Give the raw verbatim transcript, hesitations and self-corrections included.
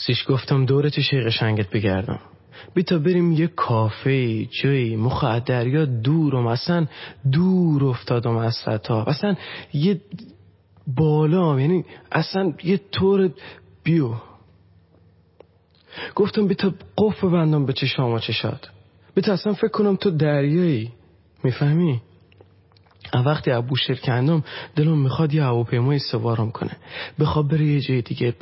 سیش گفتم دورت چه قشنگت بگردم، بی تا بریم یه کافه جایی مخ از دریا دورم، اصلا دور افتادم از سطح، اصلا یه بالا، یعنی اصلا یه طور بیو. گفتم بی تا قف ببندم به چشام و چشات، بی تا اصلا فکر کنم تو دریایی، میفهمی؟ وقتی ابو شیر کندم دلم میخواد یه هواپیمای سوارم کنه، بخواد بره یه جای دیگه